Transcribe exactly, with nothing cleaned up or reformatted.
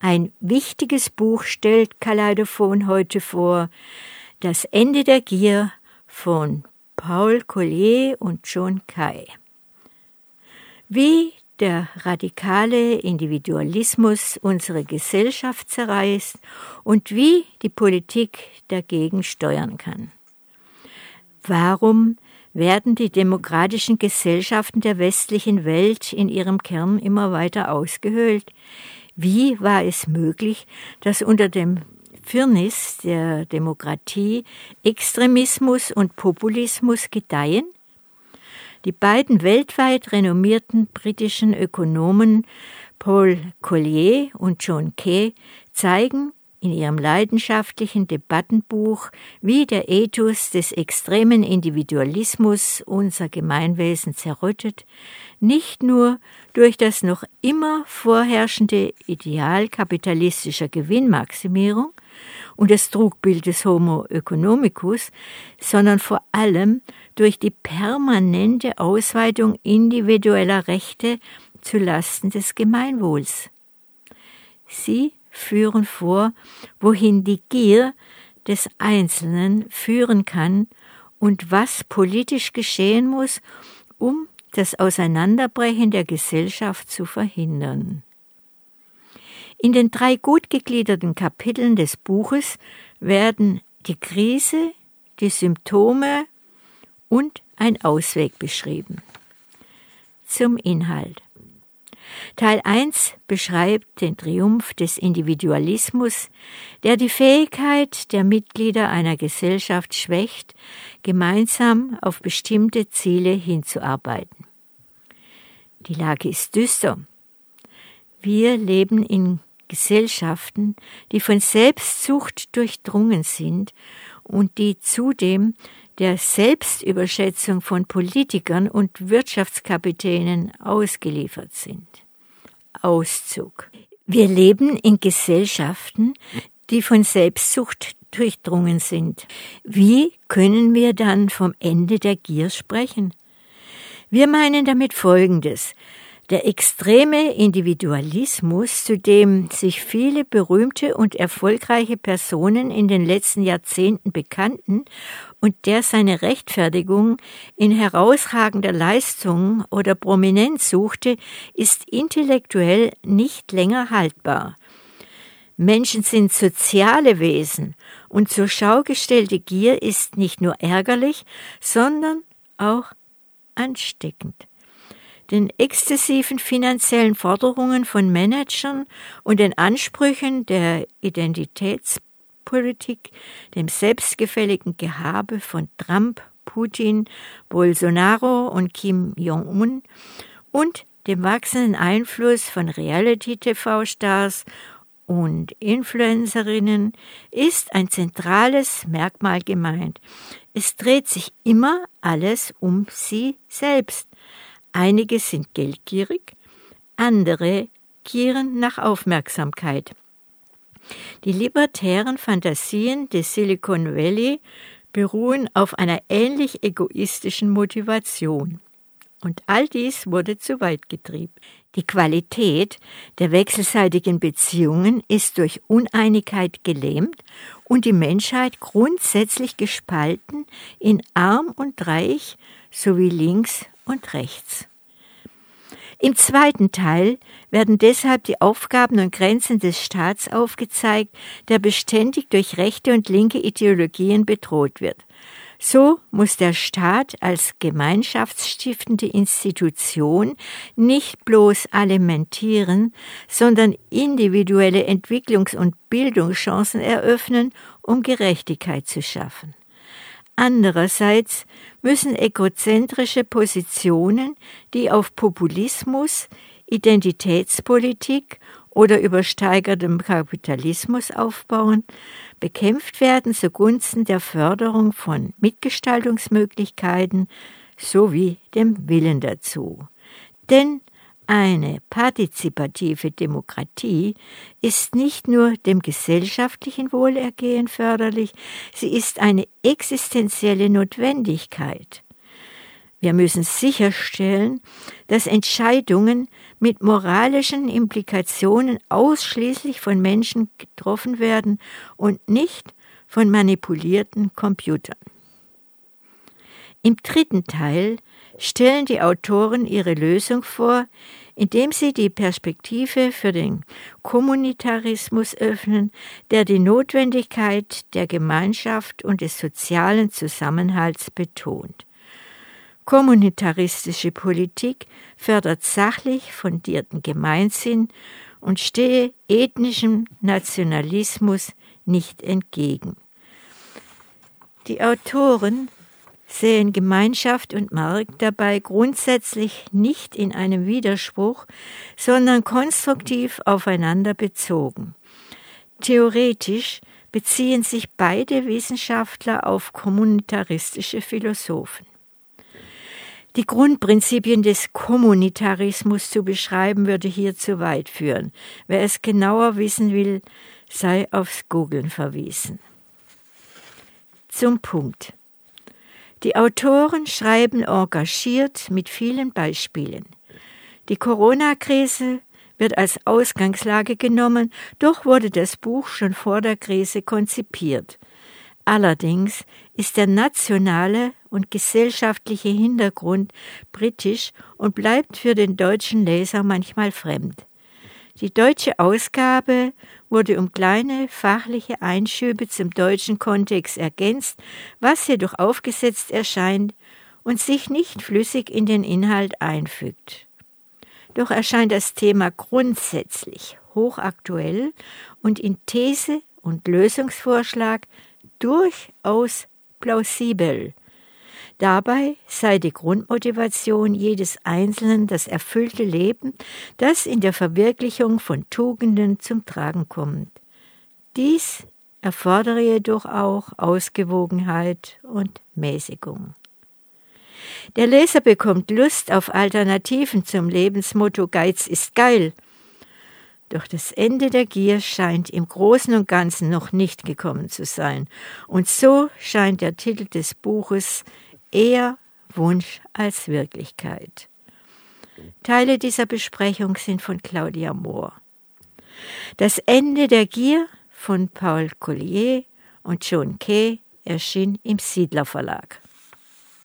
Ein wichtiges Buch stellt Kaleidophon heute vor, Das Ende der Gier von Paul Collier und John Kay. Wie der radikale Individualismus unsere Gesellschaft zerreißt und wie die Politik dagegen steuern kann. Warum werden die demokratischen Gesellschaften der westlichen Welt in ihrem Kern immer weiter ausgehöhlt? Wie war es möglich, dass unter dem Firnis der Demokratie Extremismus und Populismus gedeihen? Die beiden weltweit renommierten britischen Ökonomen Paul Collier und John Kay zeigen in ihrem leidenschaftlichen Debattenbuch, wie der Ethos des extremen Individualismus unser Gemeinwesen zerrüttet, nicht nur durch das noch immer vorherrschende Ideal kapitalistischer Gewinnmaximierung und das Trugbild des Homo economicus, sondern vor allem durch die permanente Ausweitung individueller Rechte zu Lasten des Gemeinwohls. Sie führen vor, wohin die Gier des Einzelnen führen kann und was politisch geschehen muss, um das Auseinanderbrechen der Gesellschaft zu verhindern. In den drei gut gegliederten Kapiteln des Buches werden die Krise, die Symptome und ein Ausweg beschrieben. Zum Inhalt. Teil eins beschreibt den Triumph des Individualismus, der die Fähigkeit der Mitglieder einer Gesellschaft schwächt, gemeinsam auf bestimmte Ziele hinzuarbeiten. Die Lage ist düster. Wir leben in Gesellschaften, die von Selbstsucht durchdrungen sind und die zudem der Selbstüberschätzung von Politikern und Wirtschaftskapitänen ausgeliefert sind. Auszug. Wir leben in Gesellschaften, die von Selbstsucht durchdrungen sind. Wie können wir dann vom Ende der Gier sprechen? Wir meinen damit Folgendes. Der extreme Individualismus, zu dem sich viele berühmte und erfolgreiche Personen in den letzten Jahrzehnten bekannten und der seine Rechtfertigung in herausragender Leistung oder Prominenz suchte, ist intellektuell nicht länger haltbar. Menschen sind soziale Wesen und zur Schau gestellte Gier ist nicht nur ärgerlich, sondern auch ansteckend. Den exzessiven finanziellen Forderungen von Managern und den Ansprüchen der Identitätspolitik, dem selbstgefälligen Gehabe von Trump, Putin, Bolsonaro und Kim Jong-un und dem wachsenden Einfluss von Reality-T V-Stars und Influencerinnen ist ein zentrales Merkmal gemeint. Es dreht sich immer alles um sie selbst. Einige sind geldgierig, andere gieren nach Aufmerksamkeit. Die libertären Fantasien des Silicon Valley beruhen auf einer ähnlich egoistischen Motivation. Und all dies wurde zu weit getrieben. Die Qualität der wechselseitigen Beziehungen ist durch Uneinigkeit gelähmt und die Menschheit grundsätzlich gespalten in arm und reich sowie links und rechts. Im zweiten Teil werden deshalb die Aufgaben und Grenzen des Staats aufgezeigt, der beständig durch rechte und linke Ideologien bedroht wird. So muss der Staat als gemeinschaftsstiftende Institution nicht bloß alimentieren, sondern individuelle Entwicklungs- und Bildungschancen eröffnen, um Gerechtigkeit zu schaffen. Andererseits müssen egozentrische Positionen, die auf Populismus, Identitätspolitik oder übersteigertem Kapitalismus aufbauen, bekämpft werden zugunsten der Förderung von Mitgestaltungsmöglichkeiten sowie dem Willen dazu. Denn eine partizipative Demokratie ist nicht nur dem gesellschaftlichen Wohlergehen förderlich, sie ist eine existenzielle Notwendigkeit. Wir müssen sicherstellen, dass Entscheidungen mit moralischen Implikationen ausschließlich von Menschen getroffen werden und nicht von manipulierten Computern. Im dritten Teil stellen die Autoren ihre Lösung vor, indem sie die Perspektive für den Kommunitarismus öffnen, der die Notwendigkeit der Gemeinschaft und des sozialen Zusammenhalts betont. Kommunitaristische Politik fördert sachlich fundierten Gemeinsinn und stehe ethnischem Nationalismus nicht entgegen. Die Autoren sehen Gemeinschaft und Markt dabei grundsätzlich nicht in einem Widerspruch, sondern konstruktiv aufeinander bezogen. Theoretisch beziehen sich beide Wissenschaftler auf kommunitaristische Philosophen. Die Grundprinzipien des Kommunitarismus zu beschreiben, würde hier zu weit führen. Wer es genauer wissen will, sei aufs Googlen verwiesen. Zum Punkt. Die Autoren schreiben engagiert mit vielen Beispielen. Die Corona-Krise wird als Ausgangslage genommen, doch wurde das Buch schon vor der Krise konzipiert. Allerdings ist der nationale und gesellschaftliche Hintergrund britisch und bleibt für den deutschen Leser manchmal fremd. Die deutsche Ausgabe wurde um kleine fachliche Einschübe zum deutschen Kontext ergänzt, was jedoch aufgesetzt erscheint und sich nicht flüssig in den Inhalt einfügt. Doch erscheint das Thema grundsätzlich hochaktuell und in These und Lösungsvorschlag durchaus plausibel. Dabei sei die Grundmotivation jedes Einzelnen das erfüllte Leben, das in der Verwirklichung von Tugenden zum Tragen kommt. Dies erfordere jedoch auch Ausgewogenheit und Mäßigung. Der Leser bekommt Lust auf Alternativen zum Lebensmotto Geiz ist geil. Doch das Ende der Gier scheint im Großen und Ganzen noch nicht gekommen zu sein. Und so scheint der Titel des Buches eher Wunsch als Wirklichkeit. Teile dieser Besprechung sind von Claudia Mohr. Das Ende der Gier von Paul Collier und John Kay erschien im Siedler Verlag.